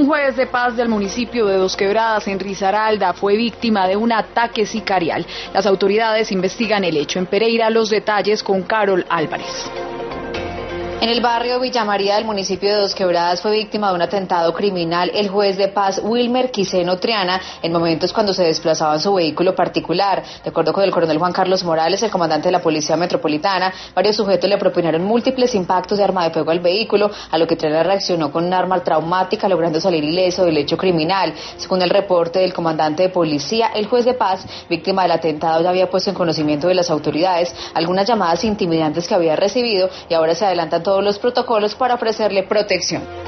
Un juez de paz del municipio de Dos Quebradas, en Risaralda, fue víctima de un ataque sicarial. Las autoridades investigan el hecho. En Pereira, los detalles con Carol Álvarez. En el barrio Villa María del municipio de Dos Quebradas fue víctima de un atentado criminal el juez de paz Wilmer Quiseno Triana en momentos cuando se desplazaba en su vehículo particular. De acuerdo con el coronel Juan Carlos Morales, el comandante de la Policía Metropolitana, varios sujetos le propinaron múltiples impactos de arma de fuego al vehículo, a lo que Triana reaccionó con un arma traumática, logrando salir ileso del hecho criminal. Según el reporte del comandante de policía, el juez de paz, víctima del atentado, ya había puesto en conocimiento de las autoridades algunas llamadas intimidantes que había recibido y ahora se adelantan todos los protocolos para ofrecerle protección.